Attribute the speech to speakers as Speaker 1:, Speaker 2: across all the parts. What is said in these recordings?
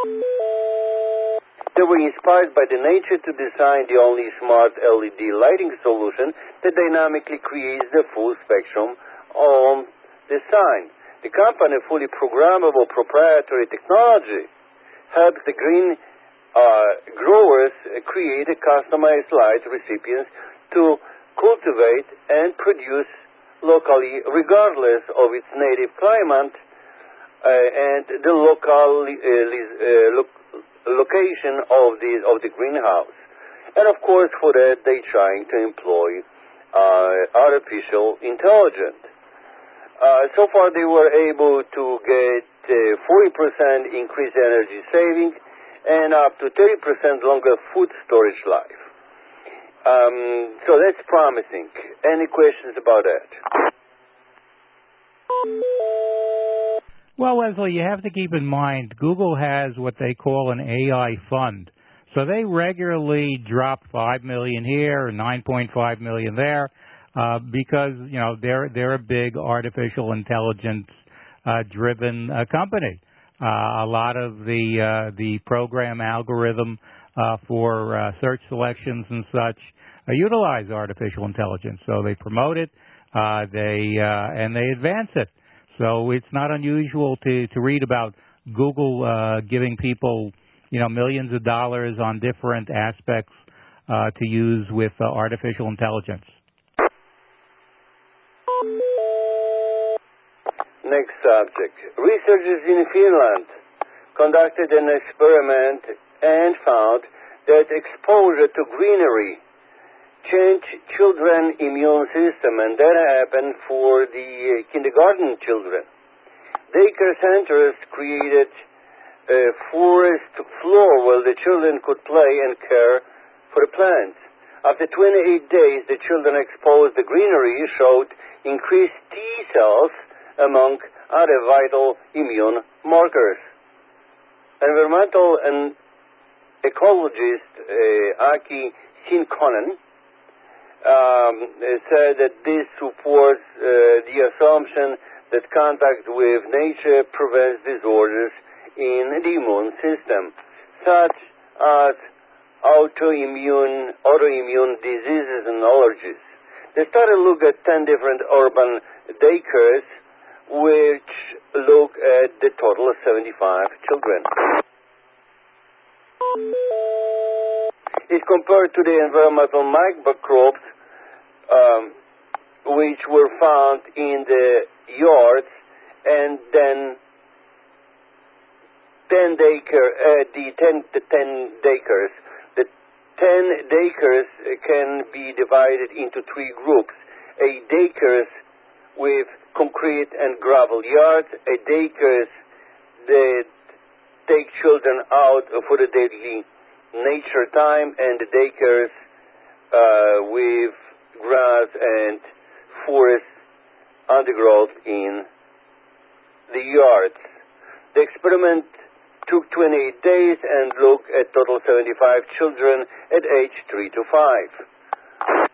Speaker 1: They were inspired by the nature to design the only smart LED lighting solution that dynamically creates the full spectrum on the sign. The company's fully programmable proprietary technology helps the green growers create a customized light recipients to cultivate and produce locally regardless of its native climate and the local location of the greenhouse. And of course for that they're trying to employ artificial intelligence. So far they were able to get 40% increased energy saving and up to 30% longer food storage life. So that's promising. Any questions about that?
Speaker 2: Well, Leslie, you have to keep in mind Google has what they call an AI fund. So they regularly drop $5 million here or $9.5 million there because, you know, they're a big artificial intelligence driven company. A lot of the program algorithm for search selections and such utilize artificial intelligence. So they promote it, and they advance it. So it's not unusual to read about Google giving people, you know, millions of dollars on different aspects to use with artificial intelligence.
Speaker 1: Next subject. Researchers in Finland conducted an experiment and found that exposure to greenery changed children's immune system, and that happened for the kindergarten children. Daycare centers created a forest floor where the children could play and care for the plants. After 28 days, the children exposed to greenery showed increased T cells among other vital immune markers. Environmental and ecologist Aki Sinkonen said that this supports the assumption that contact with nature prevents disorders in the immune system, such as autoimmune diseases and allergies. They started to look at 10 different urban daycares, which look at the total of 75 children. It compared to the environmental microbes which were found in the yards, and then 10 daycares. The 10 daycares can be divided into 3 groups: a daycares with concrete and gravel yards, a daycares that take children out for the daily nature time, and the daycares with grass and forest undergrowth in the yards. The experiment took 28 days and looked at total 75 children at age 3 to 5.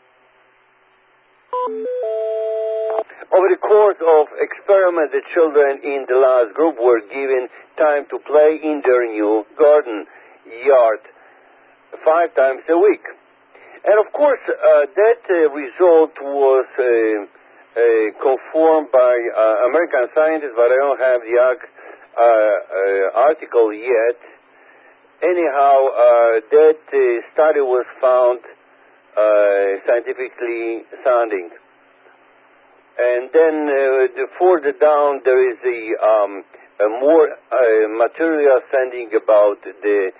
Speaker 1: Over the course of experiment, the children in the last group were given time to play in their new garden yard 5 times a week. And of course, that result was confirmed by American scientists, but I don't have the article yet. Anyhow, that study was found scientifically sounding. And then further down, there is a more material sending about the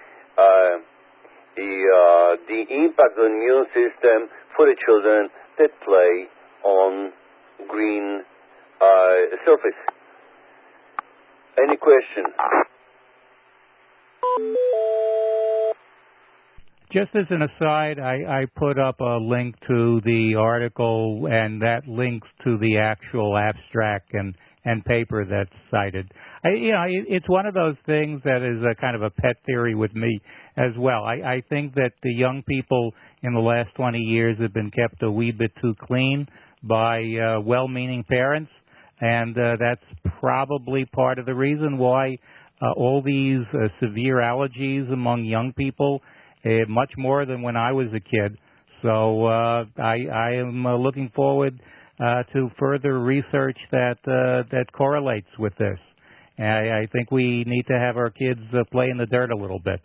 Speaker 1: impact on the immune system for the children that play on green surface. Any question?
Speaker 2: Just as an aside, I put up a link to the article, and that links to the actual abstract and paper that's cited. It's one of those things that is a kind of a pet theory with me as well. I think that the young people in the last 20 years have been kept a wee bit too clean by well-meaning parents, and that's probably part of the reason why all these severe allergies among young people, much more than when I was a kid. So I am looking forward to further research that correlates with this. And I think we need to have our kids play in the dirt a little bit.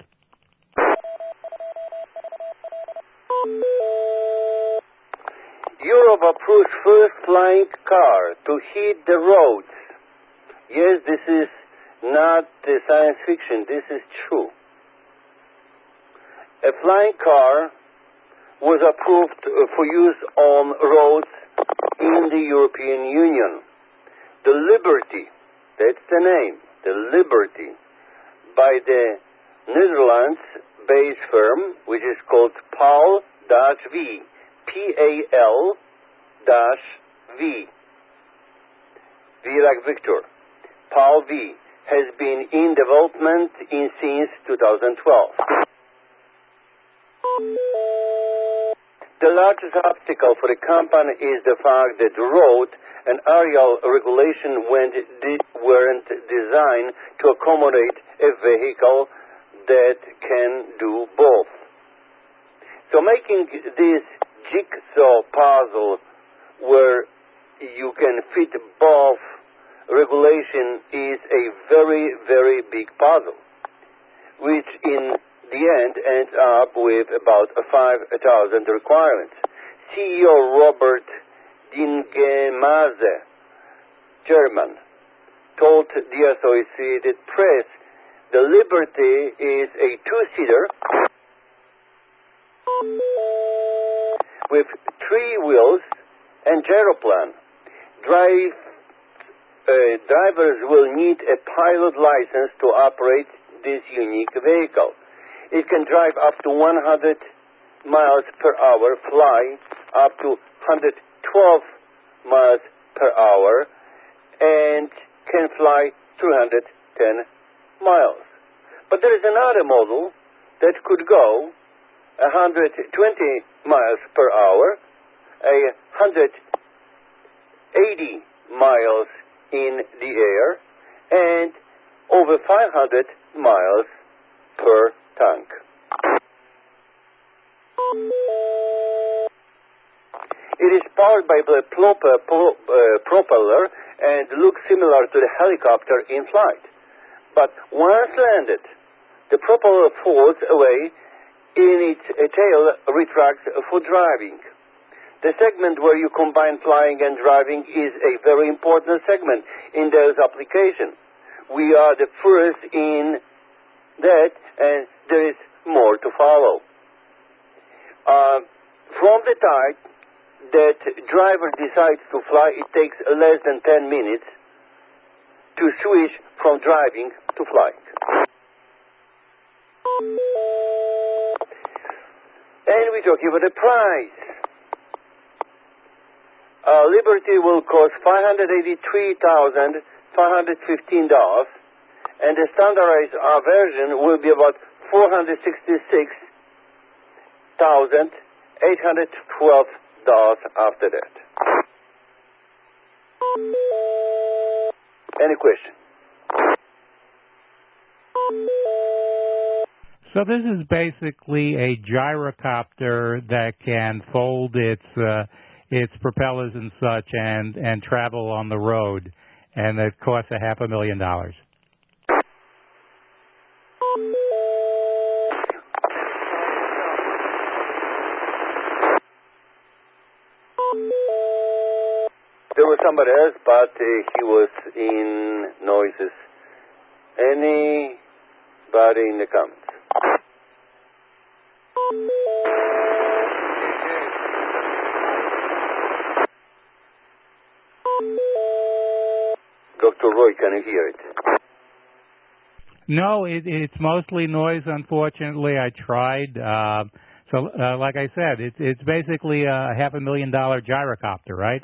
Speaker 1: Europe approves first flying car to hit the roads. Yes, this is not science fiction. This is true. A flying car was approved for use on roads in the European Union. The Liberty, that's the name, the Liberty, by the Netherlands-based firm, which is called PAL-V, P-A-L-V, V like Victor. PAL-V has been in development since 2012. The largest obstacle for the company is the fact that the road and aerial regulation weren't designed to accommodate a vehicle that can do both. So making this jigsaw puzzle where you can fit both regulation is a very, very big puzzle, which in the end ends up with about 5,000 requirements. CEO Robert Dingemaze, German, told the Associated Press the Liberty is a two-seater with 3 wheels and gyroplan. Drivers will need a pilot license to operate this unique vehicle. It can drive up to 100 miles per hour, fly up to 112 miles per hour, and can fly 310 miles. But there is another model that could go 120 miles per hour, 180 miles in the air, and over 500 miles per tank. It is powered by the propeller and looks similar to the helicopter in flight. But once landed, the propeller falls away and its tail retracts for driving. The segment where you combine flying and driving is a very important segment in those applications. We are the first in that, and there is more to follow. From the time that driver decides to fly, it takes less than 10 minutes to switch from driving to flying. And we're talking about the price. Liberty will cost $583,515, and the standardized version will be about $466,812 after that. Any question?
Speaker 2: So this is basically a gyrocopter that can fold its propellers and such and travel on the road, and it costs $500,000.
Speaker 1: There was somebody else, but he was in noises. Anybody in the comments? Dr. Roy, can you hear it?
Speaker 2: No, it's mostly noise, unfortunately. I tried. Like I said, it's basically a $500,000 gyrocopter, right?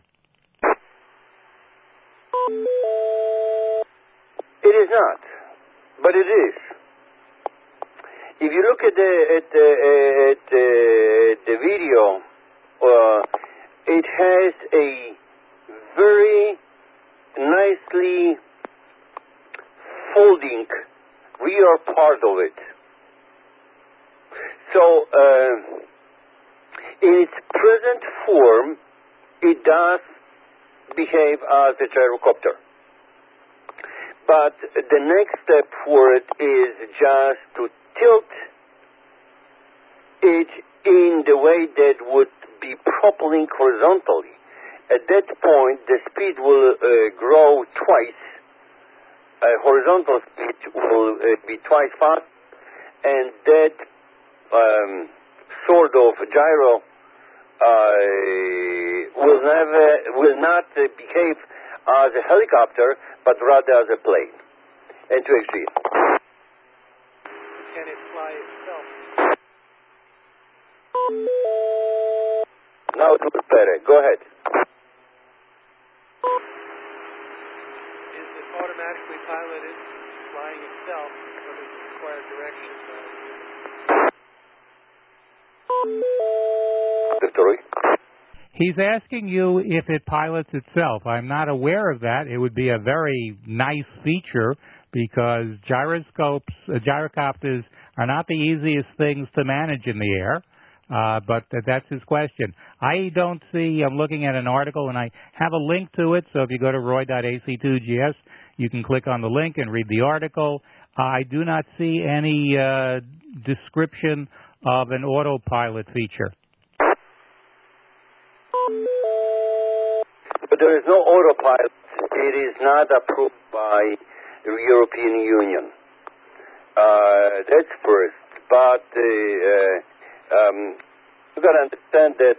Speaker 1: It is not, but it is. If you look at the video, it has a very nicely folding We are part of it. So, in its present form, it does behave as a gyrocopter. But the next step for it is just to tilt it in the way that would be propelling horizontally. At that point, the speed will grow twice. Horizontal speed will be twice fast, and that sort of gyro will not behave as a helicopter, but rather as a plane. And to exit.
Speaker 3: Can it fly itself?
Speaker 1: Now it looks better. Go ahead.
Speaker 3: Is it automatically piloted, flying itself, or does it require direction?
Speaker 1: Victory.
Speaker 2: He's asking you if it pilots itself. I'm not aware of that. It would be a very nice feature because gyrocopters are not the easiest things to manage in the air. But that's his question. I don't see, I'm looking at an article, and I have a link to it, so if you go to roy.ac2gs, you can click on the link and read the article. I do not see any description of an autopilot feature.
Speaker 1: But there is no autopilot. It is not approved by the European Union. That's first. But you got to understand that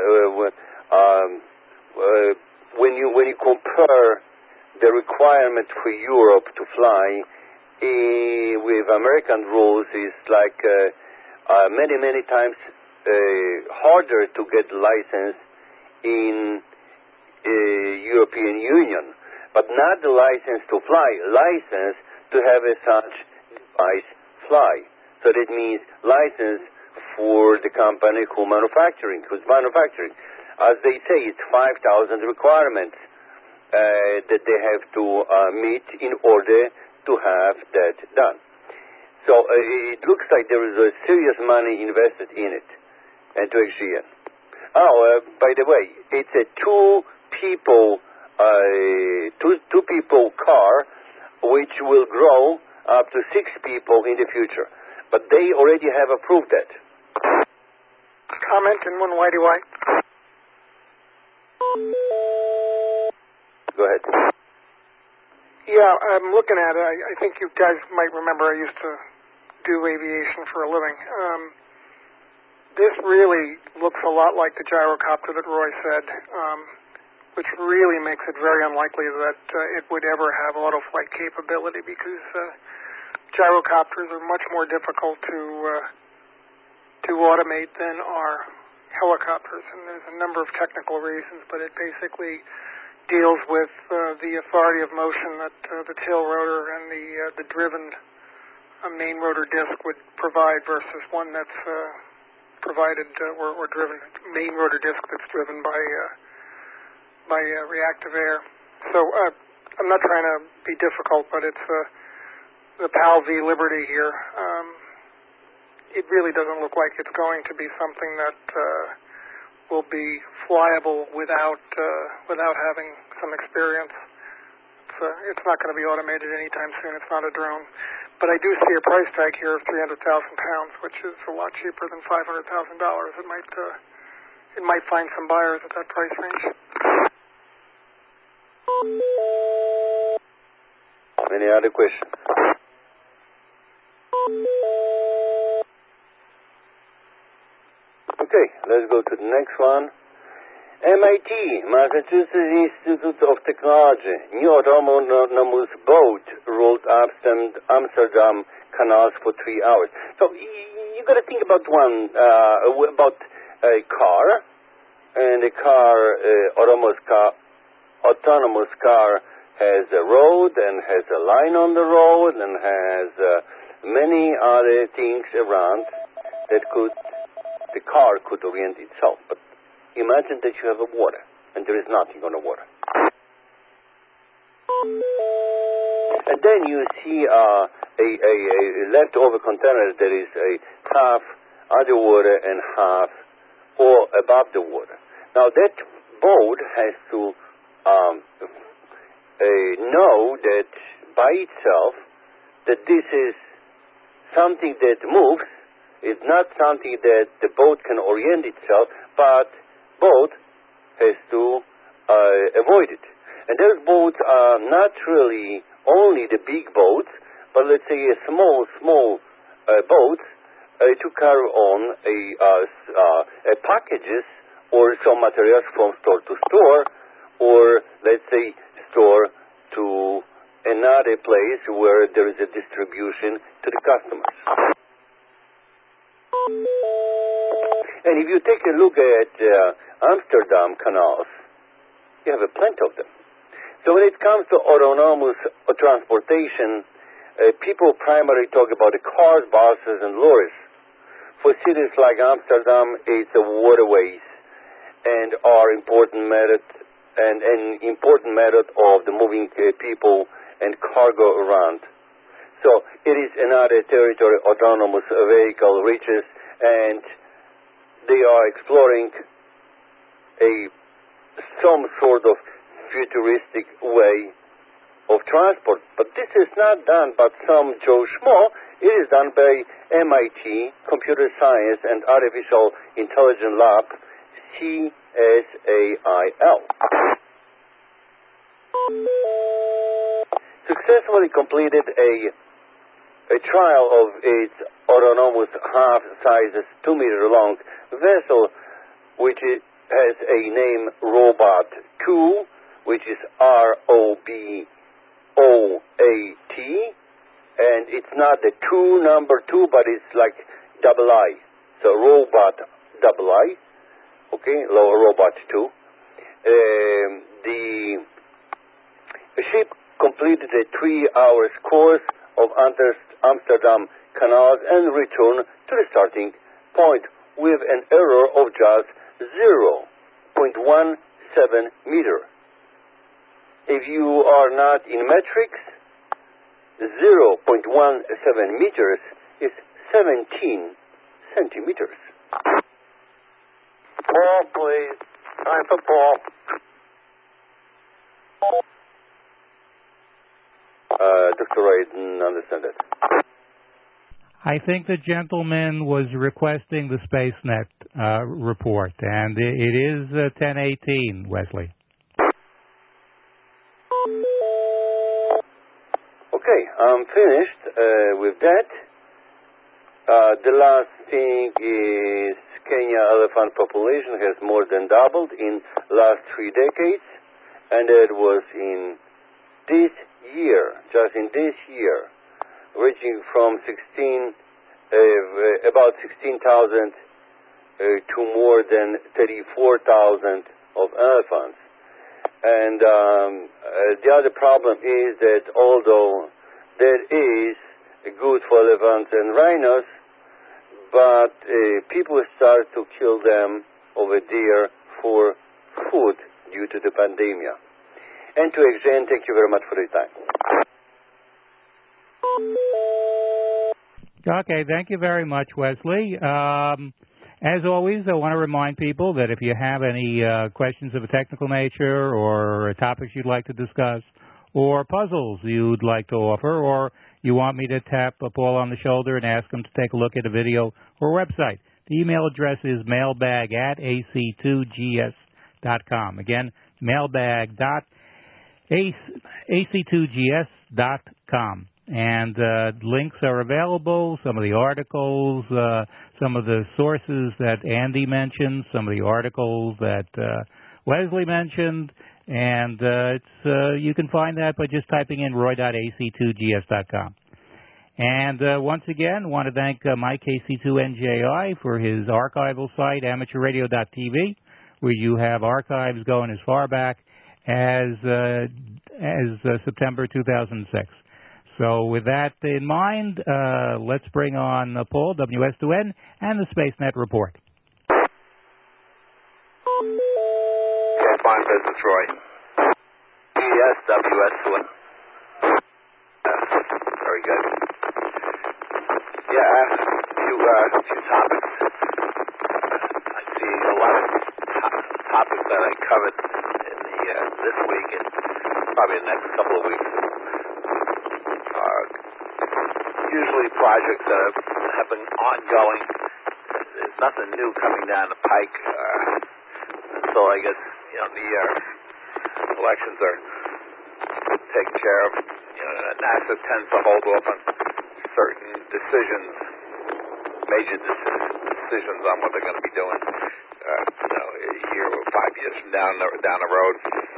Speaker 1: when you compare the requirement for Europe to fly with American rules, is like many times harder to get license in European Union, but not the license to fly, license to have a such device fly. So that means license for the company who's manufacturing. As they say, it's 5,000 requirements that they have to meet in order to have that done. So it looks like there is a serious money invested in it, and to XGN. Oh, by the way, it's a two people car, which will grow up to 6 people in the future. But they already have approved that.
Speaker 4: Comment and one whitey.
Speaker 1: Go ahead.
Speaker 4: Yeah, I'm looking at it. I think you guys might remember I used to do aviation for a living. This really looks a lot like the gyrocopter that Roy said, which really makes it very unlikely that it would ever have auto-flight capability because gyrocopters are much more difficult to automate than are helicopters, and there's a number of technical reasons, but it basically deals with the authority of motion that the tail rotor and the driven main rotor disc would provide versus one that's provided or driven main rotor disc that's driven by reactive air. So I'm not trying to be difficult, but it's the PAL v. Liberty here. It really doesn't look like it's going to be something that will be flyable without having some experience. It's not going to be automated anytime soon. It's not a drone. But I do see a price tag here of £300,000, which is a lot cheaper than $500,000. It might find some buyers at that price range.
Speaker 1: Any other questions? Okay, let's go to the next one. MIT, Massachusetts Institute of Technology, new autonomous boat rolled Amsterdam canals for 3 hours. So you got to think about about a car, and a car, autonomous car has a road and has a line on the road and has many other things around that the car could orient itself. But imagine that you have a water and there is nothing on the water. And then you see a leftover container that is a half underwater and half or above the water. Now that boat has to know that by itself that this is something that moves. It's not something that the boat can orient itself, but boat has to avoid it. And those boats are not really only the big boats, but let's say a small boat to carry on packages or some materials from store to store, or let's say store to another place where there is a distribution to the customers. And if you take a look at Amsterdam canals, you have a plenty of them. So when it comes to autonomous transportation, people primarily talk about the cars, buses, and lorries. For cities like Amsterdam, it's the waterways and are important method and an important method of the moving people and cargo around. So it is another territory autonomous vehicle reaches, and they are exploring some sort of futuristic way of transport. But this is not done by some Joe Schmo. It is done by MIT Computer Science and Artificial Intelligence Lab, CSAIL. Successfully completed a trial of its autonomous half-sized 2-meter long vessel, which has a name Robot 2, which is ROBOAT, and it's not the number 2, but it's like double I. So Robot double I, okay, Robot 2. The ship completed a 3-hour course of Amsterdam canals and returned to the starting point with an error of just 0.17 meter. If you are not in metrics, 0.17 meters is 17 centimeters.
Speaker 5: Paul, please. Time for Paul.
Speaker 1: Dr. Ray didn't understand that.
Speaker 2: I think the gentleman was requesting the SpaceNet report, and it is 10:18, Wesley.
Speaker 1: Okay, I'm finished with that. The last thing is Kenya elephant population has more than doubled in last 3 decades, and it was in this year, just in this year, reaching from about 16,000 to more than 34,000 of elephants. And the other problem is that although there is good for elephants and rhinos, but people start to kill them over there for food due to the pandemic. And to Exane, thank you very much for your time.
Speaker 2: Okay, thank you very much, Wesley. As always, I want to remind people that if you have any questions of a technical nature or topics you'd like to discuss or puzzles you'd like to offer, or you want me to tap Paul on the shoulder and ask him to take a look at a video or website, the email address is mailbag@ac2gs.com. Again, mailbag.ac2gs.com. And links are available, some of the articles, some of the sources that Andy mentioned, some of the articles that Wesley mentioned, and you can find that by just typing in roy.ac2gs.com. And once again, I want to thank Mike KC2NJI for his archival site, amateurradio.tv, where you have archives going as far back as September 2006. So with that in mind, let's bring on Paul, WS2N, and the SpaceNet report.
Speaker 5: Fine business, Roy. Yes, WS2N.
Speaker 6: Very good. Yeah, a few topics. I see a lot of topics that I covered in this week and probably the next couple of weeks are usually projects that have been ongoing. There's nothing new coming down the pike. So I guess, the elections are taken care of. NASA tends to hold off on certain decisions, major decisions on what they're going to be doing, a year or 5 years from down the road.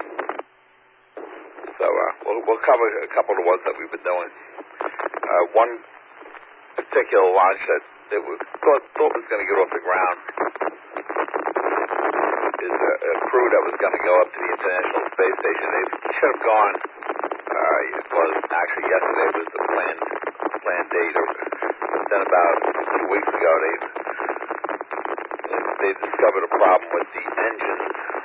Speaker 6: So we'll cover a couple of the ones that we've been doing. One particular launch that they thought was going to get off the ground is a crew that was going to go up to the International Space Station. They should have gone. It was actually yesterday was the planned date. But then about 2 weeks ago, they discovered a problem with the engines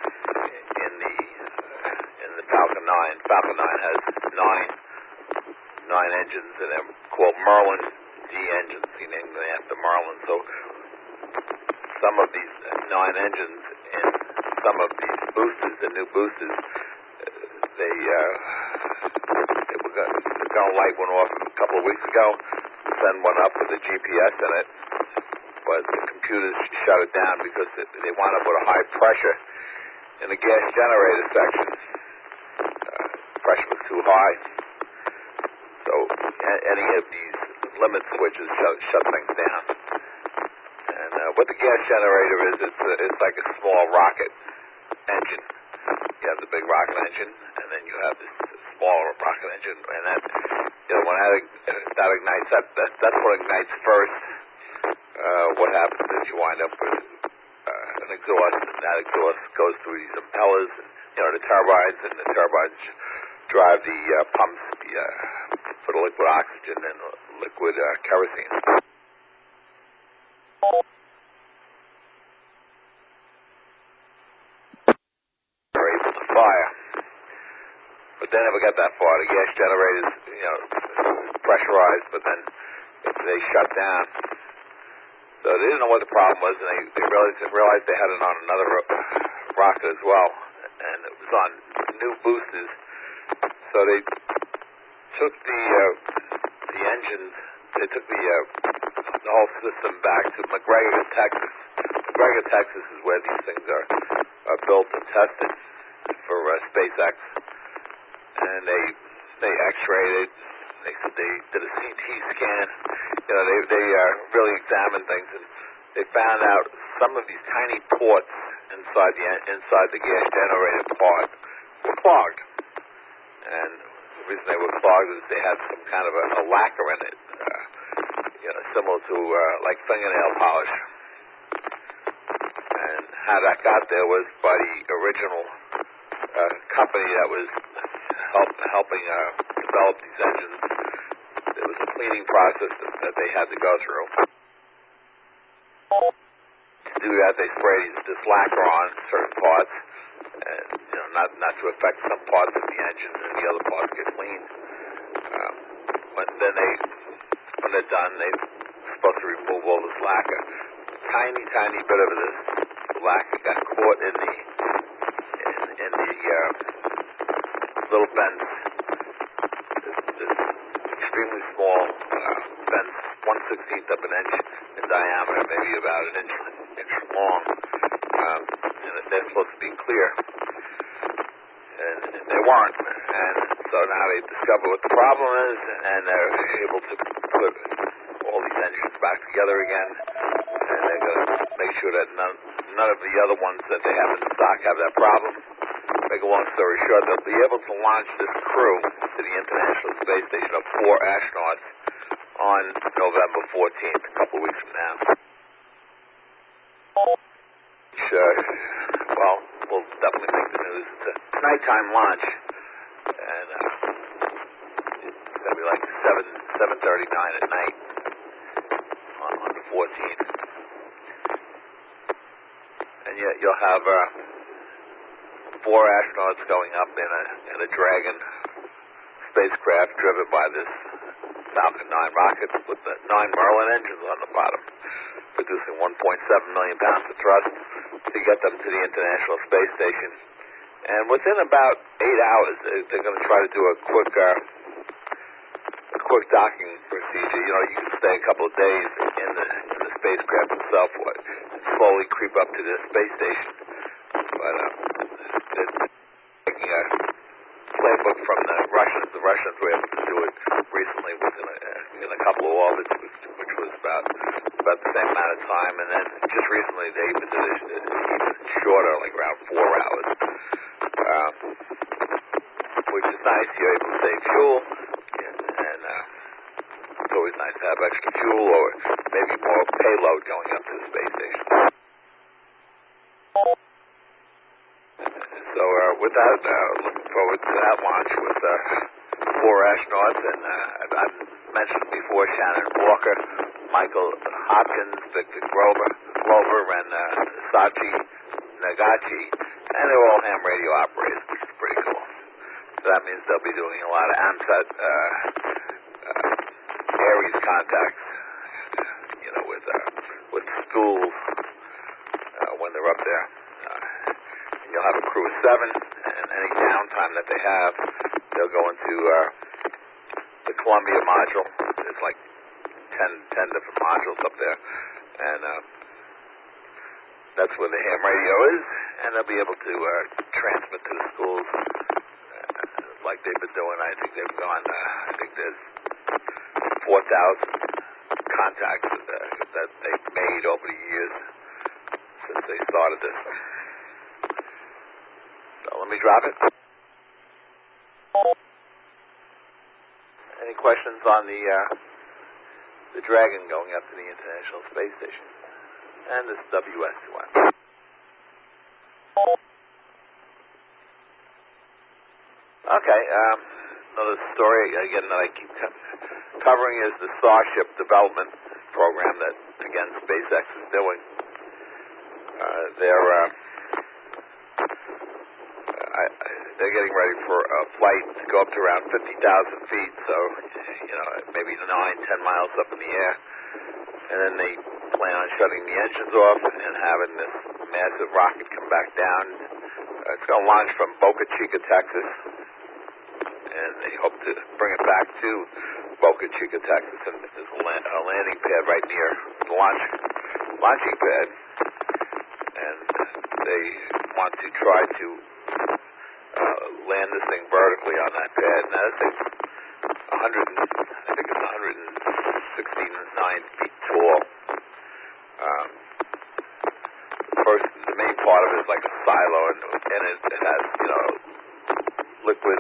Speaker 6: in the Falcon 9. Falcon 9 has nine engines, and they're called Merlin D engines. They named them after Merlin. So some of these 9 engines and some of these boosters, the new boosters, they were going to light one off a couple of weeks ago, send one up with a GPS in it, but the computers shut it down because they wound up with a high pressure in the gas generator section. Pressure was too high, so any of these limit switches shut things down. And what the gas generator is, it's like a small rocket engine. You have the big rocket engine, and then you have this smaller rocket engine, and that, when that ignites, that's what ignites first. What happens is you wind up with an exhaust, and that exhaust goes through these impellers, the turbines, and the turbines drive the pumps for the liquid oxygen and liquid kerosene. They're able to fire. But they never got that far. The gas generators, pressurized, but then they shut down. So they didn't know what the problem was, and they realized they had it on another rocket as well, and it was on new boosters. So they took the engines, they took the whole system back to McGregor, Texas. McGregor, Texas is where these things are built and tested for SpaceX. And they x-rayed it. They did a CT scan. They really examined things, and they found out some of these tiny ports inside the gas generator part were clogged. And the reason they were clogged is they had some kind of a lacquer in it, similar to like fingernail polish. And how that got there was by the original company that was helping develop these engines. There was a cleaning process that they had to go through. To do that, they sprayed this lacquer on certain parts, and not to affect some parts of the engine, and the other parts get cleaned. When they're done, they're supposed to remove all this lacquer. Tiny bit of this lacquer got caught in the little vents. This extremely small vents, 1/16 of an inch in diameter, maybe about an inch long, and they're supposed to be clear, and they weren't. And so now they discover what the problem is, and they're able to put all these engines back together again, and they're going to make sure that none of the other ones that they have in stock have that problem. Make a long story short, they'll be able to launch this crew to the International Space Station of 4 astronauts on November 14th, a couple of weeks from now. Which, will definitely make the news. It's a nighttime launch, and it's going to be like 7:39 at night on the 14th. And yet you'll have 4 astronauts going up in a Dragon spacecraft driven by this Falcon 9 rocket with the 9 Merlin engines on the bottom, producing 1.7 million pounds of thrust to get them to the International Space Station. And within about 8 hours, they're going to try to do a quick docking procedure. You know, you can stay a couple of days in the spacecraft itself and slowly creep up to the space station. But they're taking a playbook from the Russians. The Russians were able to do it recently in a couple of orbits, which was about the same amount of time. And then just recently they even did it even shorter, like around 4 hours, which is nice. You're able to save fuel, and it's always nice to have extra fuel or maybe more payload going up to the space station. So with that, looking forward to that launch with 4 astronauts, and I've mentioned before Shannon Walker, Michael Hopkins, Victor Grover, and Sachi Nagachi, and they're all ham radio operators, which is pretty cool. So that means they'll be doing a lot of AMSAT Aries contacts, you know, with schools when they're up there. And you'll have a crew of 7, and any downtime that they have, they'll go into the Columbia module. There's like 10 different modules up there, and that's where the ham radio is, and they'll be able to transmit to the schools like they've been doing. I think they've gone, I think there's 4,000 contacts that they've made over the years since they started this. So let me drop it. Any questions on the Dragon going up to the International Space Station? And this WS-1. Okay, another story, again, that I keep covering is the Starship development program that, again, SpaceX is doing. They're getting ready for a flight to go up to around 50,000 feet, so, you know, maybe 9-10 miles up in the air. And then they plan on shutting the engines off and having this massive rocket come back down. It's going to launch from Boca Chica, Texas, and they hope to bring it back to Boca Chica, Texas, and there's a landing pad right near the launching pad, and they want to try to land this thing vertically on that pad. Now this thing's 169 feet tall. First, the main part of it is like a silo, and it has, you know, liquid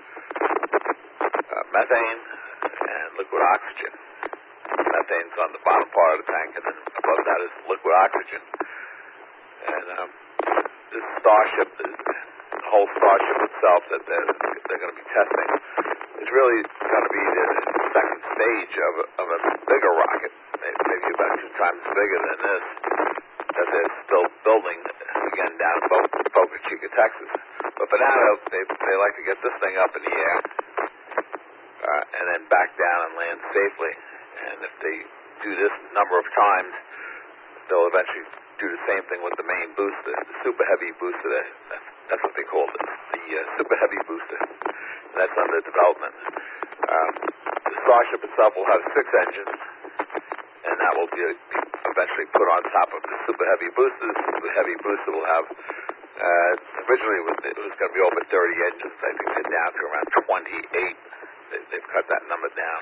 Speaker 6: methane and liquid oxygen. Methane's on the bottom part of the tank, and then above that is liquid oxygen. And this Starship, the whole Starship itself that they're going to be testing, is really going to be the second stage of a bigger rocket, maybe about 2 times bigger than this, that they're still building, again, down in Boca Chica, Texas. But for now, they like to get this thing up in the air, and then back down and land safely. And if they do this number of times, they'll eventually do the same thing with the main booster, the Super Heavy booster. That's what they called it, the Super Heavy booster. That's under development. The Starship itself will have 6 engines, and that will be eventually put on top of the Super Heavy booster. The Super Heavy booster will have, originally it was going to be over 30 engines. I think they're down to around 28. They've cut that number down.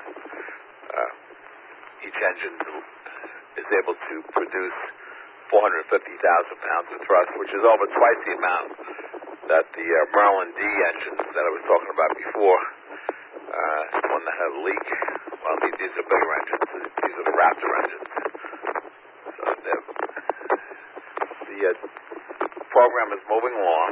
Speaker 6: Each engine is able to produce 450,000 pounds of thrust, which is over twice the amount that the Merlin D engines that I was talking about before, the one that had a leak. Well, these are bigger engines. These are the Raptor engines. So the program is moving along.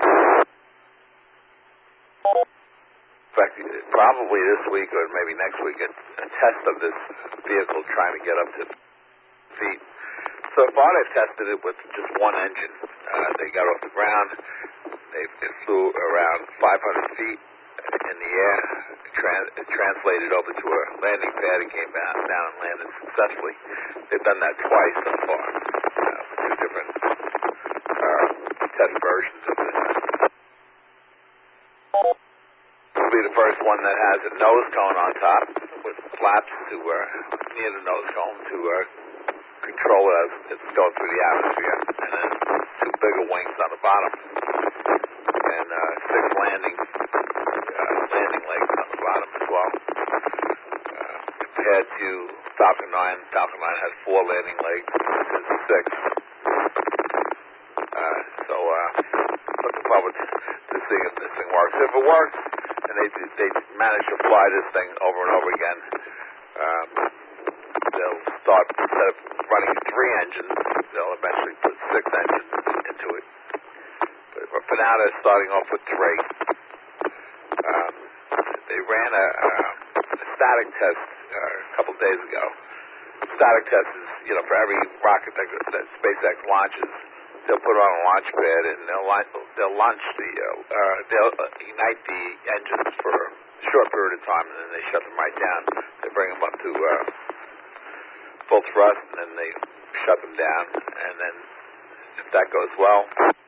Speaker 6: In fact, probably this week or maybe next week, a test of this vehicle trying to get up to feet. So far, they've tested it with just one engine. They got off the ground. They flew around 500 feet in the air, translated over to a landing pad, and came down and landed successfully. They've done that twice so far, with two different test versions of this. This will be the first one that has a nose cone on top with flaps to near the nose cone to control it as it's going through the atmosphere, and then two bigger wings on the bottom, and 6 landing legs on the bottom as well. Compared to Falcon 9, Falcon 9 has 4 landing legs, this is 6. Looking forward to seeing if this thing works. If it works, and they manage to fly this thing over and over again, they'll start, instead of running 3 engines, they'll eventually put 6 engines into it. But for now, they're starting off with 3. They ran a static test a couple days ago. Static test is, for every rocket that SpaceX launches, they'll put it on a launch pad and they'll launch they'll ignite the engines for a short period of time, and then they shut them right down. They bring them up to full thrust, and then they shut them down, and then if that goes well,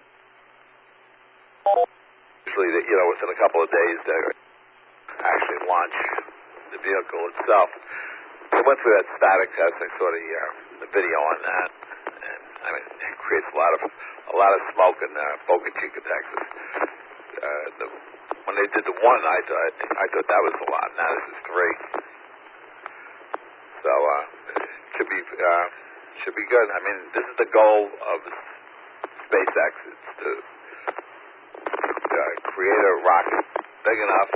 Speaker 6: usually within a couple of days they actually launch the vehicle itself. They went through that static test. I saw the video on that, and it creates a lot of smoke in Boca Chica, Texas. When they did the 1, I thought that was a lot. Now this is 3. So should be good. This is the goal of SpaceX. It's to create a rocket big enough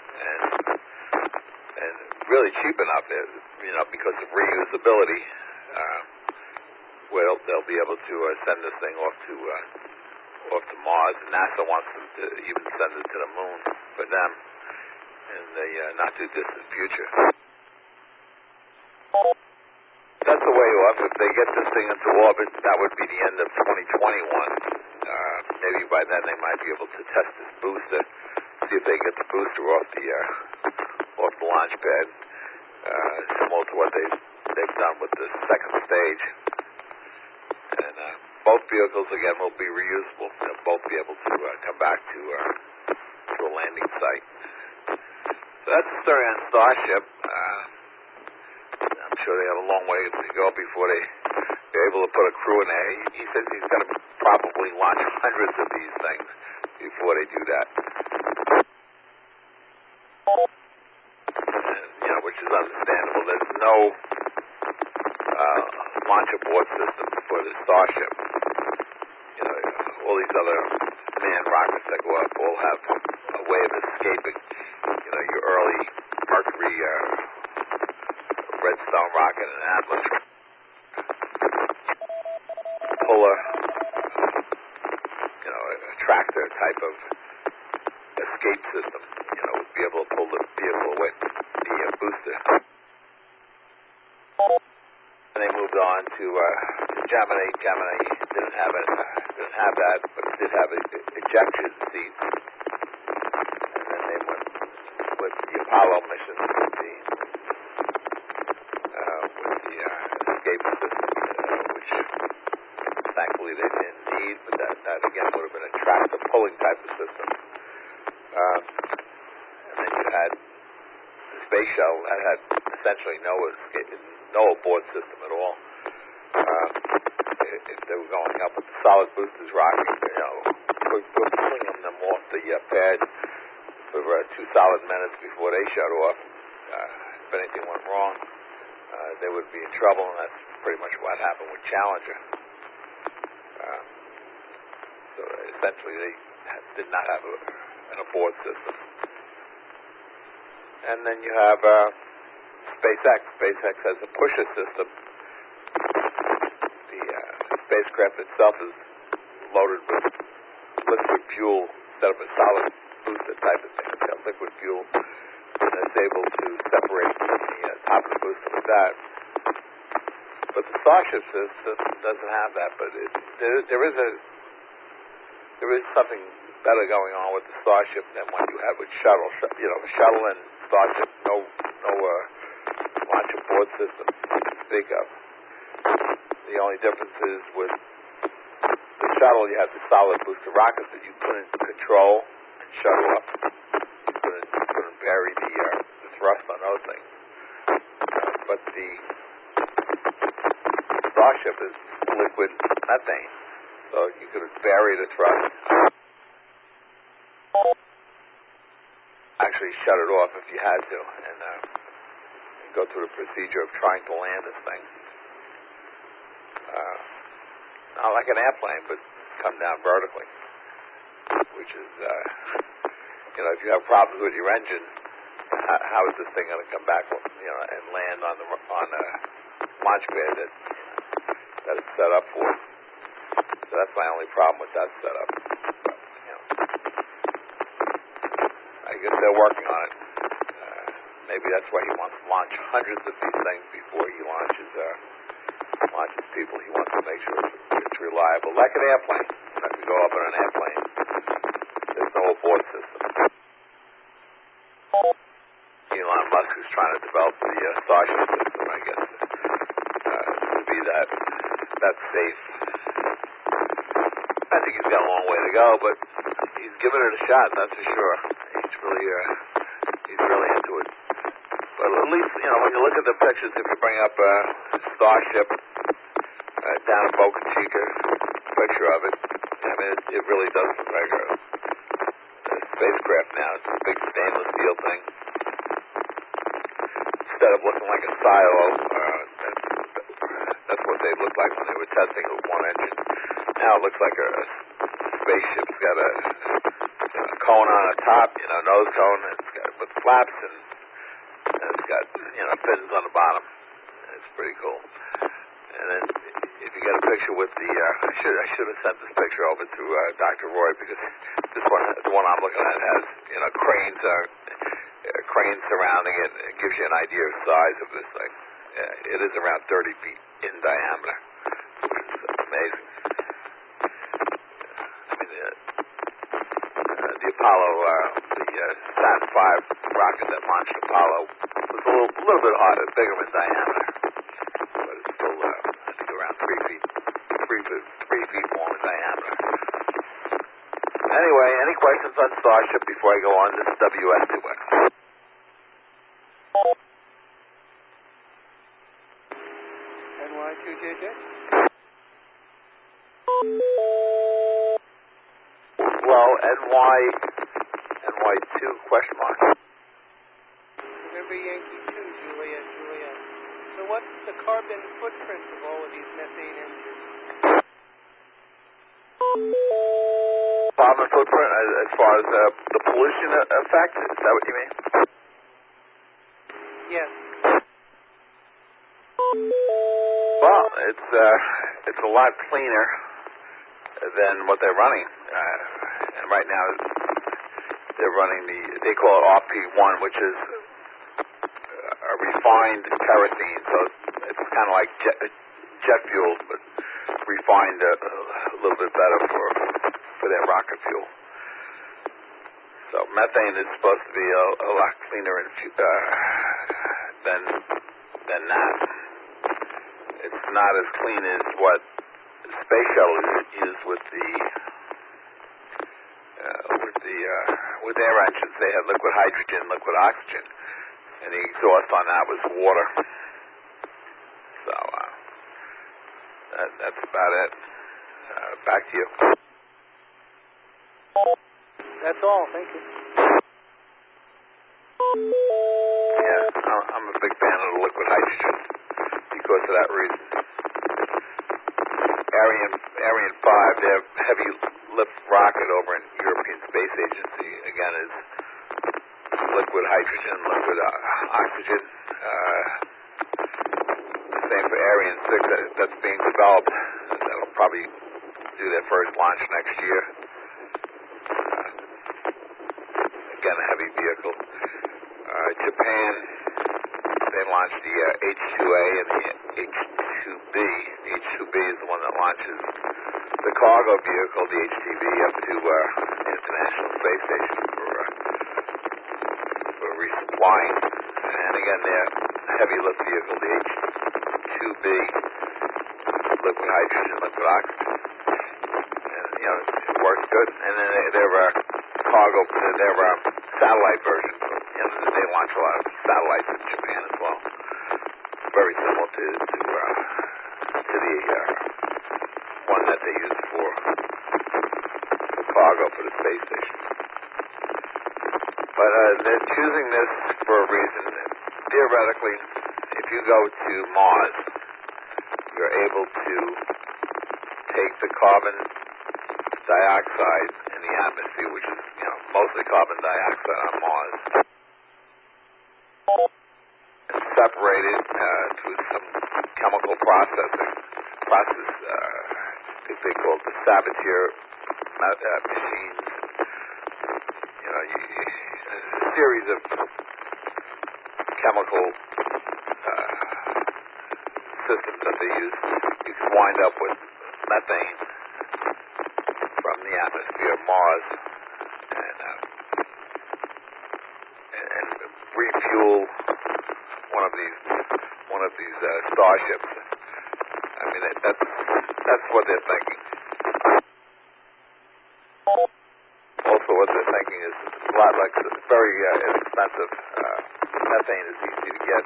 Speaker 6: and really cheap enough, because of reusability, where they'll be able to send this thing off to Mars. And NASA wants them to even send it to the moon for them in the not too distant future. That's the way off. If they get this thing into orbit, that would be the end of 2021. Maybe by then they might be able to test this booster, see if they get the booster off the launch pad, similar to what they've done with the second stage. And both vehicles again will be reusable. They'll both be able to come back to a landing site. So that's the story on Starship. I'm sure they have a long way to go before they're able to put a crew in there. He says he's going to probably launch hundreds of these things before they do that. And, which is understandable. There's no launch abort system for the Starship. All these other manned rockets that go up all have a way of escaping. Your early Mercury, Redstone rocket, and Atlas. Puller, a tractor type of escape system, would be able to pull the vehicle away from the booster. And they moved on to Gemini. Gemini didn't have that, but it did have ejection seats. And then they went with the Apollo mission with the escape system, which thankfully they didn't need, but that again would have been a tractor pulling type of system. And then you had the space shuttle that had essentially no abort system at all. If they were going up with the solid boosters rocket, we're pulling them off the pad for 2 solid minutes before they shut off. If anything went wrong, they would be in trouble, and that's pretty much what happened with Challenger. So essentially, they did not have an abort system. And then you have SpaceX. SpaceX has a pusher system. The spacecraft itself is loaded with liquid fuel instead of a solid booster type of thing. It's got liquid fuel, and it's able to separate from the top of the booster with that. But the Starship system doesn't have that. But there is something better going on with the Starship than what you have with Shuttle. Shuttle and Starship, no launch abort system to speak of. The only difference is with the Shuttle, you have the solid booster rockets that you couldn't control and shuttle up. You couldn't vary the thrust on those things. But the Starship is liquid methane, so you could vary the thrust. Actually shut it off if you had to, and go through the procedure of trying to land this thing. Not like an airplane, but come down vertically, which is, if you have problems with your engine, how is this thing going to come back, and land on the launch pad that it's set up for? So that's my only problem with that setup. But, I guess they're working on it. Maybe that's why he wants to launch hundreds of these things before he launches people. He wants to make sure it's reliable, like an airplane. If you go up in an airplane, there's no abort system. Elon Musk is trying to develop the Starship system, I guess, to be that safe. I think he's got a long way to go, but he's giving it a shot, that's for sure. He's really into it. But at least, when you look at the pictures, if you bring up Starship down in Boca Chica, picture of it, it really does look like a spacecraft now. It's a big stainless steel thing. Instead of looking like a silo, that's what they looked like when they were testing with one engine. Now it looks like a spaceship. It's got a cone on the top, nose cone, and it's got with flaps, and it's got, fins on the bottom. It's pretty cool. And then if you get a picture with the, I should have sent this picture over to Dr. Roy, because the one I'm looking at has, cranes surrounding it. It gives you an idea of the size of this thing. It is around 30 feet in diameter, which is amazing. The Apollo, the Saturn V rocket that launched Apollo was a little bit harder, bigger in diameter, but it's still, I think, around 3 feet more in diameter. Anyway, any questions on Starship before I go on? This is WS2X.
Speaker 3: NY2JJ?
Speaker 6: Well, NY2 question mark.
Speaker 3: Remember Yankee 2, Juliet. So what's the carbon footprint of all of these methane engines?
Speaker 6: Carbon footprint as far as the pollution effect? Is that what you mean?
Speaker 3: Yes.
Speaker 6: Well, it's a lot cleaner than what they're running. And right now, they're running they call it RP1, which is a refined kerosene. So it's kind of like jet fuel, but refined a little bit better for their rocket fuel. So methane is supposed to be a lot cleaner than that. It's not as clean as what space shuttle is with their engines. They had liquid hydrogen, liquid oxygen, and the exhaust on that was water. So that's about it. Back to you.
Speaker 3: That's all. Thank you.
Speaker 6: Yeah, I'm a big fan of the liquid hydrogen because of that reason. Ariane 5, their heavy lift rocket over in European Space Agency, again, is liquid hydrogen, liquid oxygen. Same for Ariane 6 that's being developed. That'll probably do their first launch next year. Again, a heavy vehicle. Japan, they launched the H-2A and the H-2B. The H-2B is the one that launches the cargo vehicle, the HTV, up to International Space Station for resupplying. And again, their heavy lift vehicle, the H-2B, liquid hydrogen, liquid oxygen. And, it works good. And then their cargo, their satellite version, they launch a lot of satellites in Japan as well. Very similar to the one that they use for cargo for the space station. But they're choosing this for a reason. Theoretically, if you go to Mars, you're able to take the carbon dioxide in the atmosphere, which is mostly carbon dioxide on Mars, and separate it through some chemical process, they call it the Sabatier machines. A series of chemical systems that they use. You can wind up with methane from the atmosphere of Mars and refuel one of these starships. I mean, that's what they're thinking. Also, what they're thinking is a lot like very inexpensive. Methane is easy to get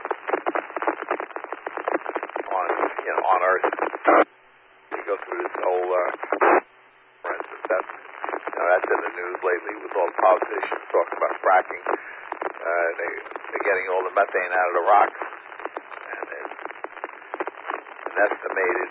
Speaker 6: on Earth. You go through this whole, for instance, that's in the news lately with all the politicians talking about fracking. They're getting all the methane out of the rocks, and it's an estimated,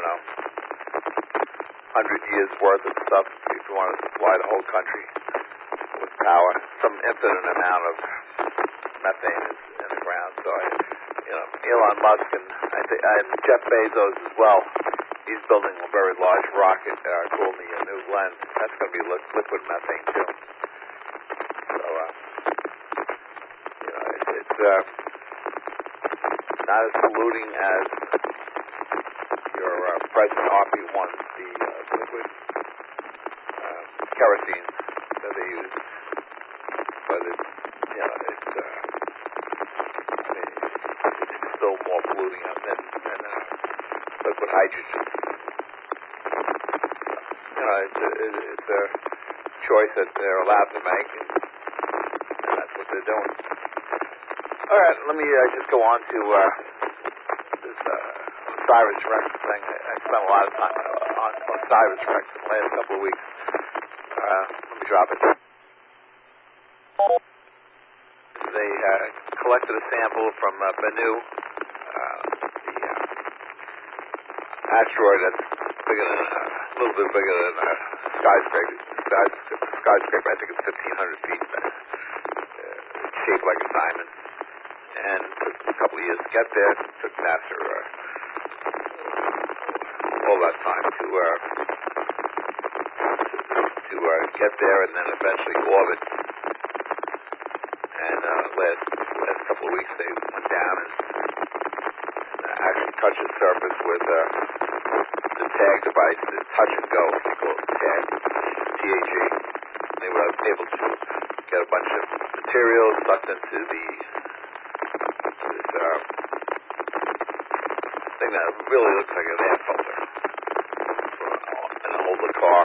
Speaker 6: 100 years worth of stuff if you want to supply the whole country with power. Some infinite amount of methane is in the ground. So, Elon Musk and Jeff Bezos as well, he's building a very large rocket called the New Glenn. That's going to be liquid methane too. So, it's not as polluting as your present RP1s, the liquid kerosene that they use, but it's still more polluting than liquid hydrogen. It's a choice that they're allowed to make, and that's what they're doing. All right, let me just go on to this OSIRIS-REx thing. I spent a lot of time on OSIRIS-REx in the last couple of weeks. Let me drop it. They collected a sample from Bennu, the asteroid that's bigger than a little bit bigger than a skyscraper. I think it's 1,500 feet. Shaped like a diamond. And it took a couple of years to get there. It took NASA all that time to get there and then eventually orbit. And last couple of weeks they went down and actually touched the surface with the TAG device, the touch and go, they call it TAG, TAG. They were able to get a bunch of material sucked into this thing that really looks like an air filter in an older car.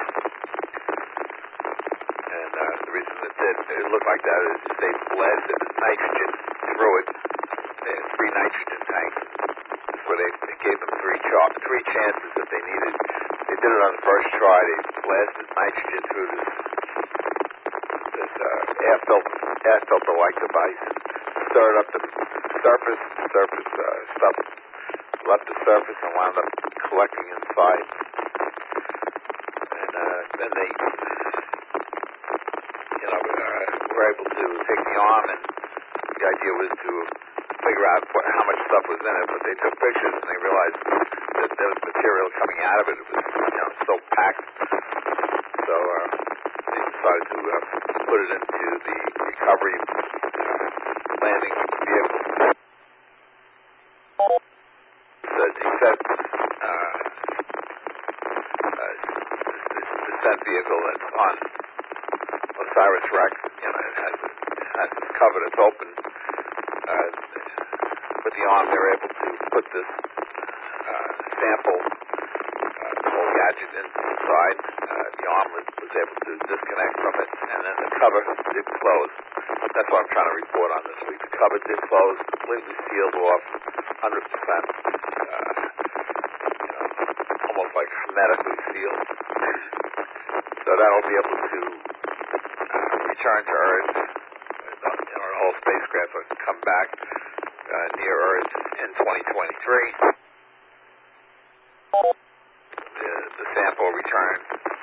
Speaker 6: And the reason it looked like that is they blasted nitrogen through it. They had 3 nitrogen tanks. So they gave them three chances that they needed. They did it on the first try. They blasted nitrogen through this air filter-like device, stirred up the surface. Stuff left the surface and wound up collecting inside. And then they, were able to take the arm, and the idea was to figure out how much stuff was in it. But they took pictures and they realized that there was material coming out of it. It was, so packed. So they decided to put it into the recovery landing vehicle. The descent vehicle that's on OSIRIS-REx, it has this cover that's open. With the arm, they're able to put this sample or gadget inside. The arm was able to disconnect from it, and then the cover did close. That's what I'm trying to report on this week. The cover did close, completely sealed off, 100%, almost like hermetically sealed. So that'll be able to return to Earth. Our whole spacecraft will come back near Earth in 2023. The sample return.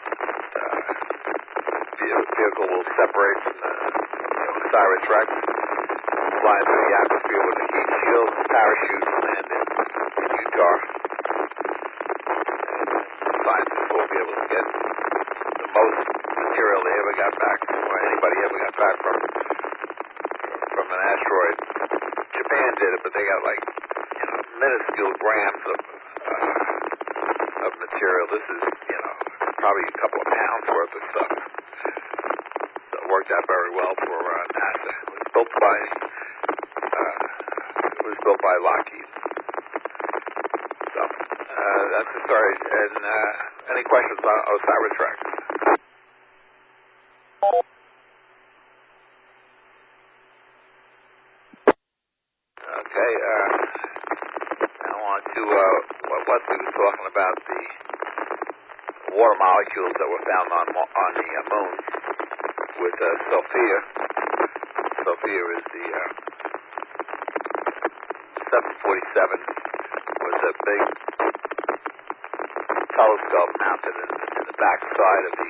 Speaker 6: The vehicle will separate from the OSIRIS-REx, fly through the atmosphere with a heat shield, parachute, land in Utah. And scientists will be able to get the most material they ever got back, or anybody ever got back from an asteroid. Japan did it, but they got like minuscule grams of material. This is probably a couple of pounds worth of stuff. So it worked out very well for NASA. It was built by Lockheed. So that's the story. And any questions on OSIRIS-REx? Okay. I want to what Wesley was talking about, the water molecules that were found on the moon with SOFIA. SOFIA is the 747. Was a big telescope mounted in the back side of the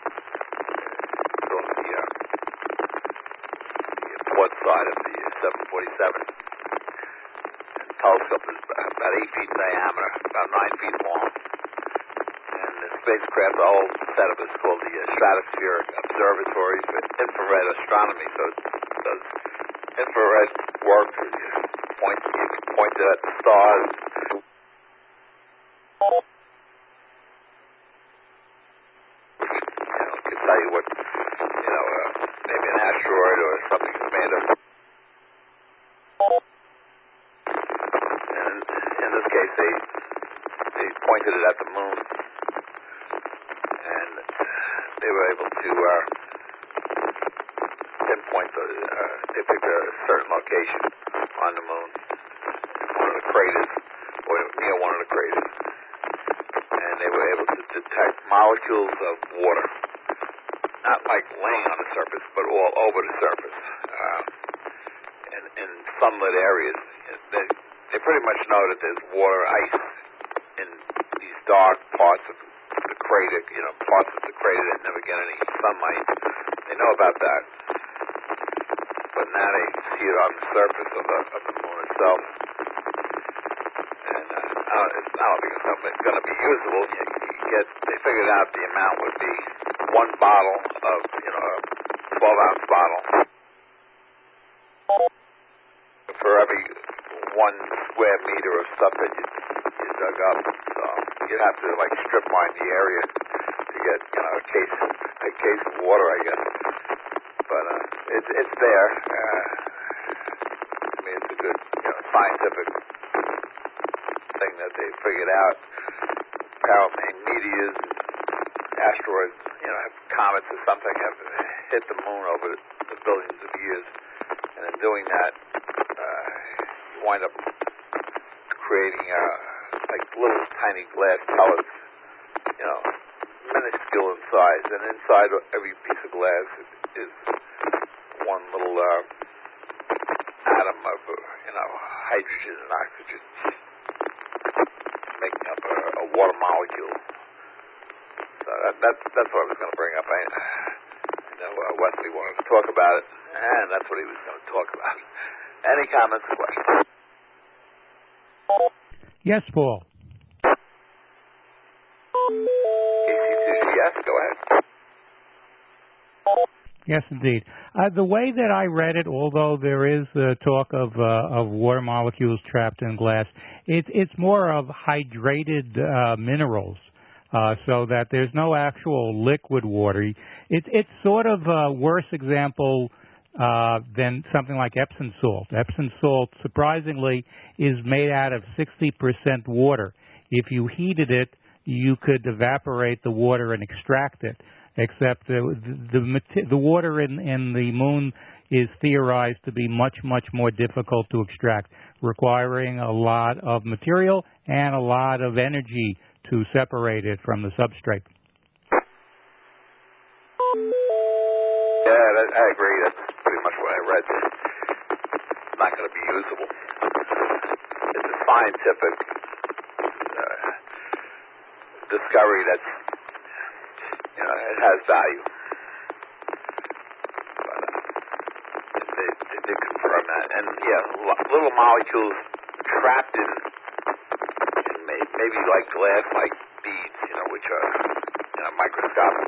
Speaker 6: port side of the 747. And the telescope is about 8 feet in diameter, about 9 feet long. And the spacecraft, the whole setup is called the Stratospheric Observatory for Infrared Astronomy. So it does infrared work. You point it at the stars. It can tell you what, maybe an asteroid or something is made of. And in this case, they pointed it at the moon, and they were able to pinpoint they picked a certain location on the moon, one of the craters, or near one of the craters, and they were able to detect molecules of water, not like laying on the surface, but all over the surface. In sunlit areas, they pretty much know that there's water ice in these dark parts of the crater, parts of the crater that never get any sunlight. They know about that. But now they see it on the surface of the moon itself. And it's not going to be usable. They figured out the amount would be one bottle of, a 12-ounce bottle. For every 1 square meter of stuff that you dug up. So you'd have to strip mine the area to get, a case of water, I guess. But it's there. It's a good, scientific thing that they figured out. Apparently, meteors, asteroids, comets or something have hit the moon over the billions of years, and in doing that, you wind up creating little tiny glass pellets, minuscule in size, and inside every piece of glass is one little atom of hydrogen and oxygen, making up a water molecule. So that's what I was going to bring up. I know Wesley wanted to talk about it, and that's what he was going to talk about. Any comments or questions?
Speaker 2: Yes, Paul.
Speaker 6: Yes, go ahead.
Speaker 2: Yes, indeed. The way that I read it, although there is talk of water molecules trapped in glass, it's more of hydrated minerals. so that there's no actual liquid water. It's sort of a worse example than something like Epsom salt. Epsom salt, surprisingly, is made out of 60% water. If you heated it, you could evaporate the water and extract it, except the water in the moon is theorized to be much, much more difficult to extract, requiring a lot of material and a lot of energy to separate it from the substrate.
Speaker 6: Yeah, I agree. That's pretty much what I read. It's not going to be usable. It's a scientific discovery that's, it has value. They did confirm that. And, little molecules trapped in maybe like glass-like beads, which are microscopic.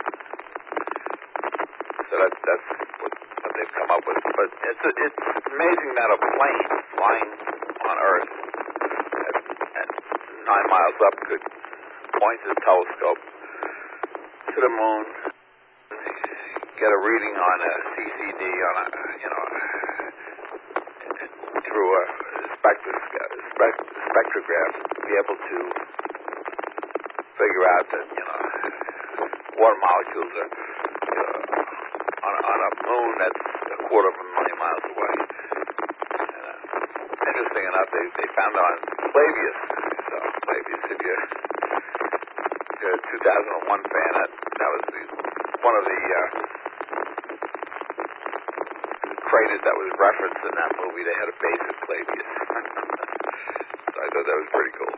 Speaker 6: So that's what they've come up with. But it's amazing that a plane flying on Earth at 9 miles up could point the telescope to the moon, get a reading on a CCD on a through a spectrograph, be able to figure out that water molecules are on a moon that's 250,000 miles away. Interesting enough, they found it on Clavius. So Clavius, if you're a 2001 fan, that was one of the craters that was referenced in that movie. They had a base at Clavius. So I thought that was pretty cool.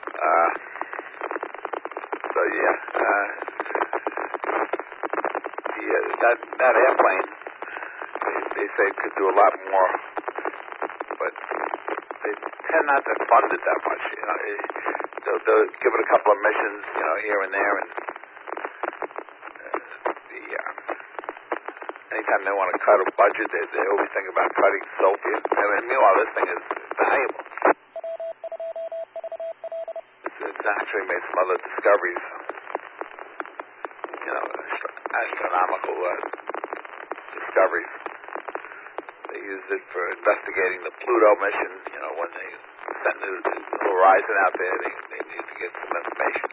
Speaker 6: That airplane, they say could do a lot more, but they tend not to fund it that much. They'll give it a couple of missions, here and there, and anytime they want to cut a budget, they always think about cutting Soviet. And meanwhile, this thing is valuable. It's actually made some other discoveries, astronomical discoveries. They used it for investigating the Pluto mission. When they sent the Horizon out there, they needed to get some information.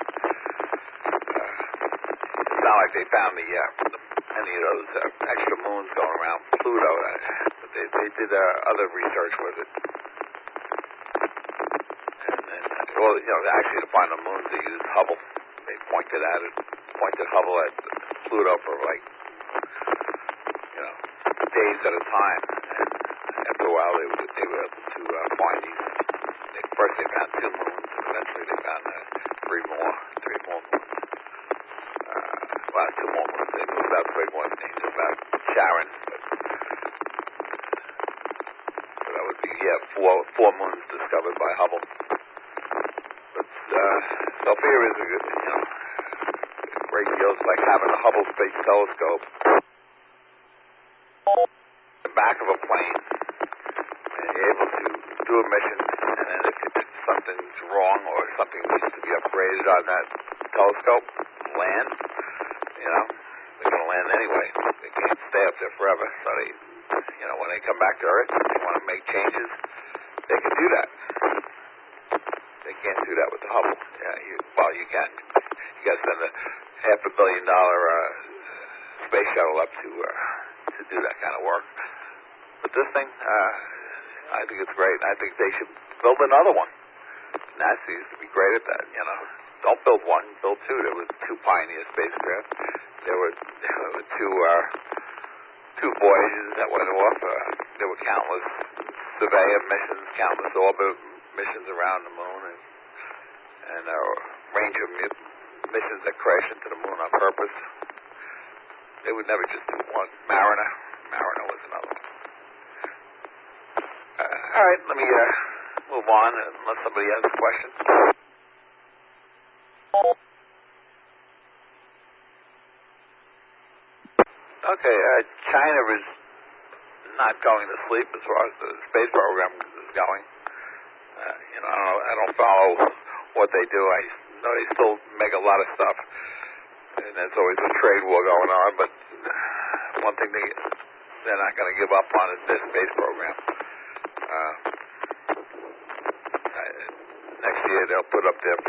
Speaker 6: It's not like they found any of those extra moons going around Pluto, but they did other research with it. Actually, to find the moons, they used Hubble. They pointed Hubble at Pluto for days at a time, and after a while, they were able to find these. First, they found 2 moons, and eventually they found 3 more moons. 2 more moons. They moved out the big one, named about Charon. So that would be 4 moons discovered by Hubble. Sophia is a great deal. It's like having a Hubble Space Telescope in the back of a plane, and you're able to do a mission, and then if something's wrong or something needs to be upgraded on that telescope, land, they're going to land anyway. They can't stay up there forever, so they, when they come back to Earth, if they want to make changes, they can do that. They can't do that with the Hubble. You can. You got to send a $500 million space shuttle up to do that kind of work. But this thing, I think it's great. I think they should build another one. NASA used to be great at that. Don't build one, build 2. There were 2 Pioneer spacecraft. There were 2 voyages that went off. There were countless surveyor missions, countless orbit missions around the moon, and a range of missions that crashed into the moon on purpose. They would never just do one. Mariner was another one. All right, let me move on unless somebody has a question. Okay, China is not going to sleep as far as the space program is going. I don't follow what they do. I they still make a lot of stuff, and there's always a trade war going on. But one thing they're not going to give up on is their space program. Next year they'll put up their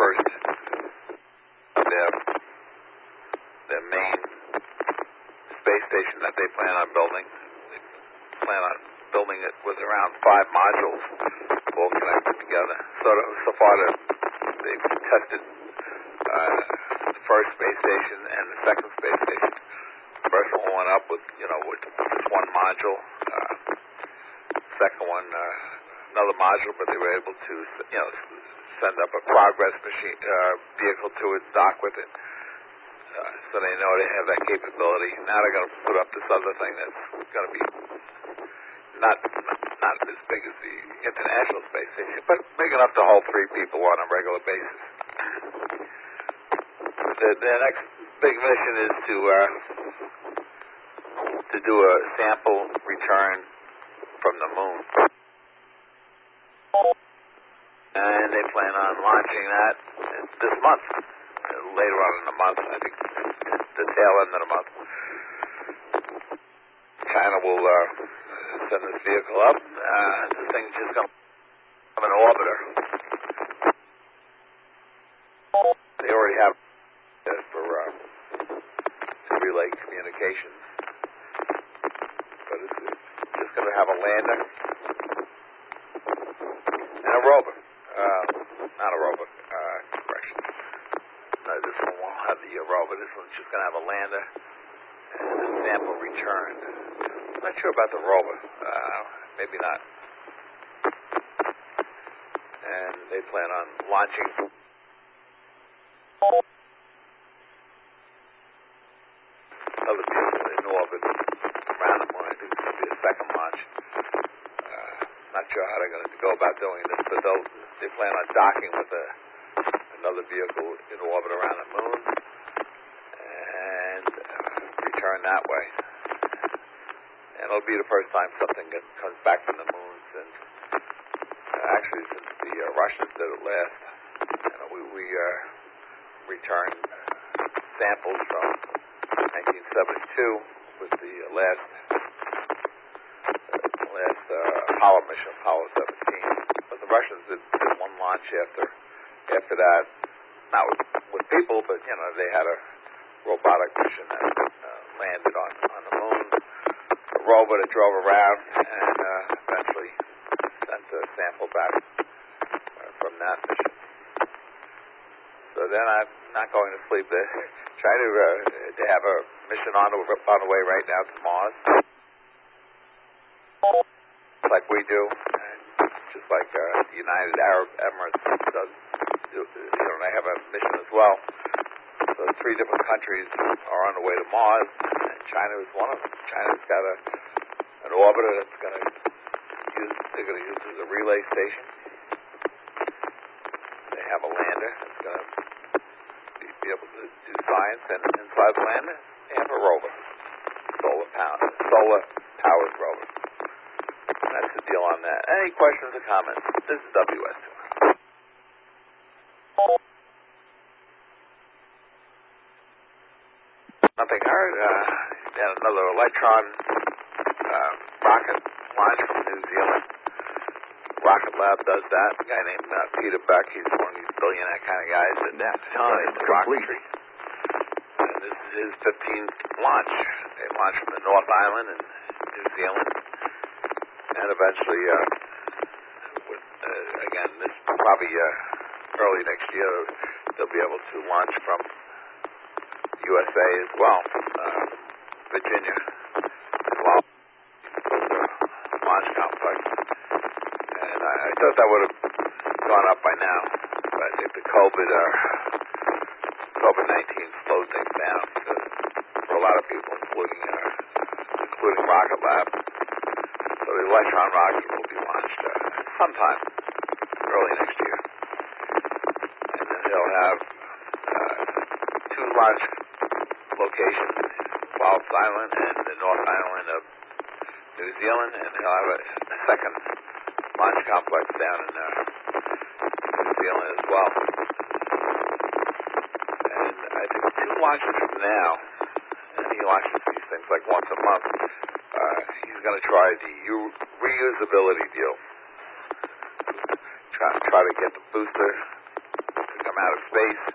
Speaker 6: main space station that they plan on building. They plan on building it with around 5 modules all connected together. So far they've tested the first space station and the second space station. The first one went up with just one module. Second one, another module, but they were able to send up a Progress vehicle to it, dock with it. So they know they have that capability. Now they're going to put up this other thing that's going to be not as big as the International Space Station, but big enough to hold 3 people on a regular basis. The next big mission is to do a sample return from the moon. And they plan on launching that this month. Later on in the month, I think the tail end of the month. China will send this vehicle up. The thing's just going to become an orbiter. They already have it for relay communications. But it's just going to have a lander and a rover. Not a rover. Correction. This one won't have the rover. This one's just going to have a lander and a sample return. I'm not sure about the rover. Maybe not. And they plan on launching other vehicles in orbit around the moon. I think it's going to be a second launch. Not sure how they're going to go about doing this, but they plan on docking with another vehicle in orbit around the moon and return that way. And it'll be the first time something comes back from the moon since the Russians did it last. We returned samples from 1972 with the last Apollo mission, Apollo 17. But the Russians did one launch after that, not with people, but they had a robotic mission that landed on the moon, a rover that drove around and eventually sent a sample back from that mission. So then I'm not going to sleep. They're trying to have a mission on the way right now to Mars, like we do, and just like the United Arab Emirates does. They have a mission as well. So 3 different countries are on the way to Mars, and China is one of them. China's got an orbiter that's they're going to use as a relay station. They have a lander that's going to be able to do science, and inside the lander, they have a rover, solar-powered rover. And that's the deal on that. Any questions or comments? This is WS2. Nothing heard. Had another Electron rocket launch from New Zealand. Rocket Lab does that. A guy named Peter Beck, he's one of these billionaire kind of guys that studies rocketry. And this is his 15th launch. They launched from the North Island in New Zealand. And eventually, again, this probably early next year, they'll be able to launch from USA as well, Virginia as well, launch complex. And I thought that would have gone up by now, but I think the COVID-19 slowed things down for a lot of people, including Rocket Lab. So the Electron rocket will be launched sometime early next year. And then he'll have 2 launch locations, Wallis Island and the North Island of New Zealand, and he'll have a second launch complex down in New Zealand as well. watches it now, and he watches these things like once a month. He's going to try the reusability deal. Try to get the booster to come out of space